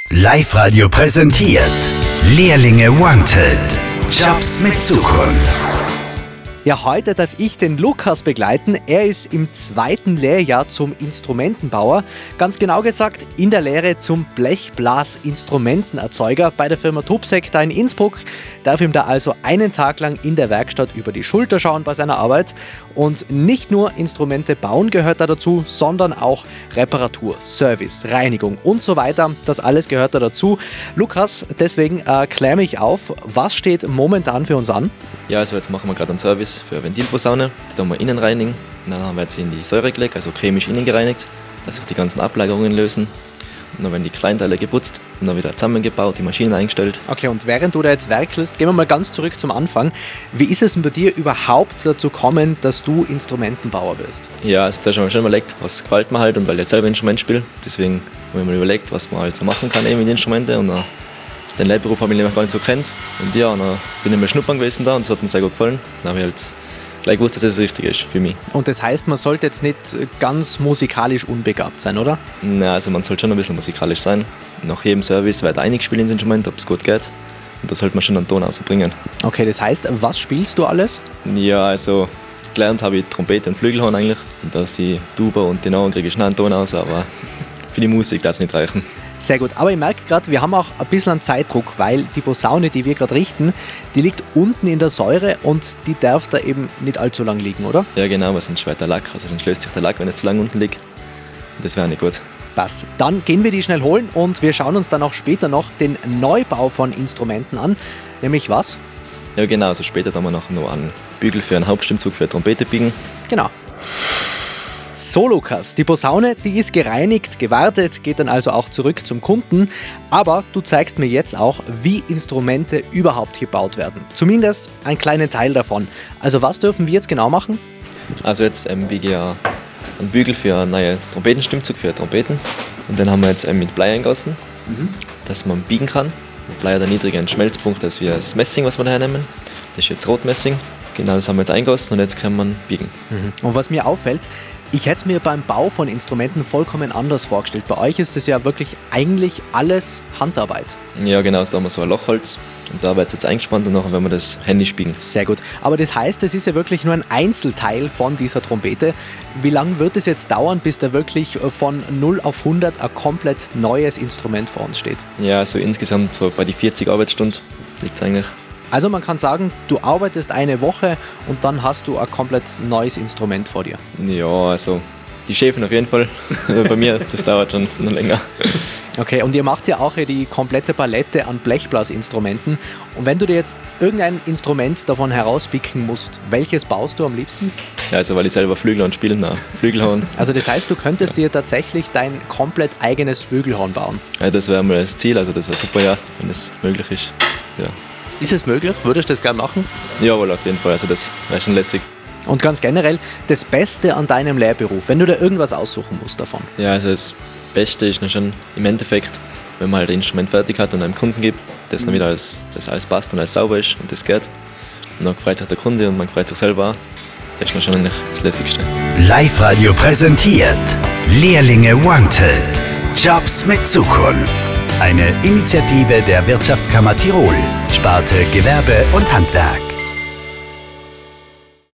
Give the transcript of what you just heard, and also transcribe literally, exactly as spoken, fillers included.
Live-Radio präsentiert Lehrlinge Wanted. Jobs mit Zukunft. Ja, heute darf ich den Lukas begleiten. Er ist im zweiten Lehrjahr zum Instrumentenbauer. Ganz genau gesagt in der Lehre zum Blechblasinstrumentenerzeuger bei der Firma Tubsec da in Innsbruck. Darf ihm da also einen Tag lang in der Werkstatt über die Schulter schauen bei seiner Arbeit. Und nicht nur Instrumente bauen gehört da dazu, sondern auch Reparatur, Service, Reinigung und so weiter. Das alles gehört da dazu. Lukas, deswegen äh, klär mich auf, was steht momentan für uns an? Ja, also jetzt machen wir gerade einen Service für eine Ventilposaune. Die tun wir innen reinigen. Und dann haben wir jetzt in die Säure gelegt, also chemisch innen gereinigt, dass sich die ganzen Ablagerungen lösen. Und dann werden die Kleinteile geputzt und dann wieder zusammengebaut, die Maschinen eingestellt. Okay, und während du da jetzt werkelst, gehen wir mal ganz zurück zum Anfang. Wie ist es denn bei dir überhaupt dazu gekommen, dass du Instrumentenbauer wirst? Ja, also zuerst haben wir schon überlegt, was gefällt mir halt und weil ich jetzt selber Instrument spiele. Deswegen haben wir mal überlegt, was man halt so machen kann eben mit Instrumenten. Und dann, den Lehrberuf habe ich nämlich gar nicht so kennt. Und ja, und dann bin ich mal schnuppern gewesen da und das hat mir sehr gut gefallen. Dann habe ich halt gleich gewusst, dass das richtig ist für mich. Und das heißt, man sollte jetzt nicht ganz musikalisch unbegabt sein, oder? Nein, also man sollte schon ein bisschen musikalisch sein. Nach jedem Service wird eingespielt ins Instrument, ob es gut geht. Und da sollte man schon einen Ton rausbringen. Okay, das heißt, was spielst du alles? Ja, also gelernt habe ich Trompete und Flügelhorn eigentlich. Und da ist die Tuba und Tenor und kriege ich schnell einen Ton aus, aber für die Musik darf es nicht reichen. Sehr gut, aber ich merke gerade, wir haben auch ein bisschen einen Zeitdruck, weil die Posaune, die wir gerade richten, die liegt unten in der Säure und die darf da eben nicht allzu lang liegen, oder? Ja genau, weil sonst schwert der Lack, also dann schlöst sich der Lack, wenn er zu lang unten liegt. Und das wäre nicht gut. Passt, dann gehen wir die schnell holen und wir schauen uns dann auch später noch den Neubau von Instrumenten an, nämlich was? Ja genau, also später dann wir noch einen Bügel für einen Hauptstimmzug für eine Trompete biegen. Genau. So Lukas, die Posaune, die ist gereinigt, gewartet, geht dann also auch zurück zum Kunden. Aber du zeigst mir jetzt auch, wie Instrumente überhaupt gebaut werden. Zumindest einen kleinen Teil davon. Also was dürfen wir jetzt genau machen? Also jetzt ähm, biege ich ja einen Bügel für einen neuen Trompetenstimmzug für Trompeten. Und den haben wir jetzt ähm, mit Blei eingossen, mhm. dass man biegen kann. Blei hat einen niedrigen Schmelzpunkt als wie das Messing, was wir da hernehmen. Das ist jetzt Rotmessing. Genau, das haben wir jetzt eingossen und jetzt kann man biegen. Mhm. Und was mir auffällt, ich hätte es mir beim Bau von Instrumenten vollkommen anders vorgestellt. Bei euch ist das ja wirklich eigentlich alles Handarbeit. Ja genau, da haben wir so ein Lochholz und da wird es jetzt eingespannt und nachher werden wir das händisch biegen. Sehr gut, aber das heißt, das ist ja wirklich nur ein Einzelteil von dieser Trompete. Wie lange wird es jetzt dauern, bis da wirklich von null auf hundert ein komplett neues Instrument vor uns steht? Ja, so insgesamt so bei die vierzig Arbeitsstunden liegt es eigentlich. Also man kann sagen, du arbeitest eine Woche und dann hast du ein komplett neues Instrument vor dir. Ja, also die Schäfen auf jeden Fall. Bei mir, das dauert schon noch länger. Okay, und ihr macht ja auch die komplette Palette an Blechblasinstrumenten. Und wenn du dir jetzt irgendein Instrument davon herauspicken musst, welches baust du am liebsten? Ja, also weil ich selber Flügelhorn spiele, na, Flügelhorn. Also das heißt, du könntest ja. dir tatsächlich dein komplett eigenes Flügelhorn bauen? Ja, das wäre mal das Ziel, also das wäre super, ja, wenn das möglich ist. Ja. Ist es möglich? Würdest du das gerne machen? Jawohl, auf jeden Fall. Also das wäre schon lässig. Und ganz generell, das Beste an deinem Lehrberuf, wenn du da irgendwas aussuchen musst davon? Ja, also das Beste ist dann schon im Endeffekt, wenn man halt ein Instrument fertig hat und einem Kunden gibt, dass dann wieder alles, dass alles passt und alles sauber ist und das geht. Und dann freut sich der Kunde und man freut sich selber auch. Das ist dann schon eigentlich das Lässigste. Live-Radio präsentiert Lehrlinge Wanted. Jobs mit Zukunft. Eine Initiative der Wirtschaftskammer Tirol, Sparte Gewerbe und Handwerk.